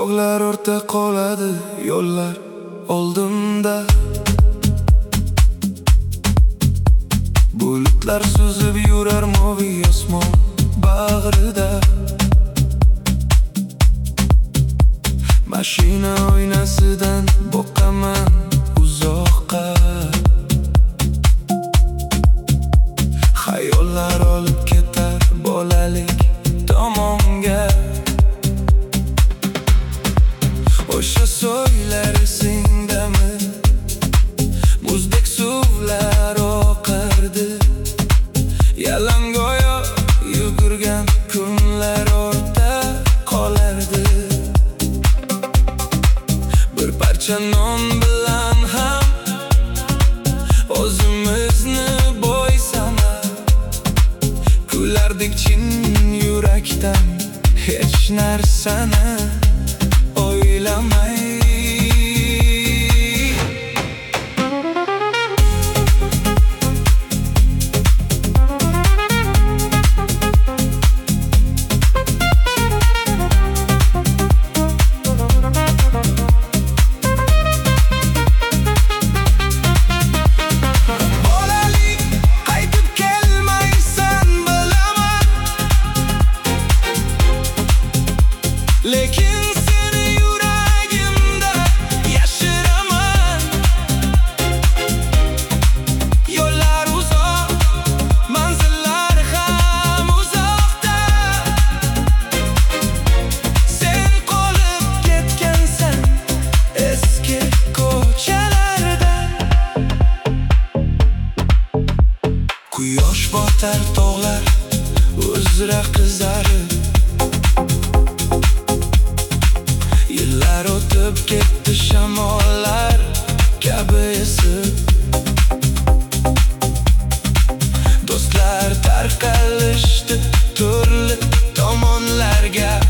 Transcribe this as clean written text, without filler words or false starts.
Tog'lar o'rta qoladi yo'llar oldimda. Bulutlar suzib yurar moviy osmon bag'rida. Mashina oynasidan boqaman uzoqqa. Xayollar olib ketar bolalik tomonga. O'sha so'ylar esingdami? Muzdek suvlar oqardi. Yalangoyo yugurgan kunlar ortda qolardi. Bir parcha non bilan ham o'zimizni bo'ysanab kulardik chin yurakdan, hech narsani o'ylamay. Lekin seni yuragimda yashiraman. Yo'llar uzoq, manzillar ham uzoqda. Sen qolib ketgansan eski ko'chalarda. Quyosh botar tog'lar uzra qizarib. Yillar o'tib ketdi shamollar kabi esib. Do'stlar tarqalishdi turli tomonlarga.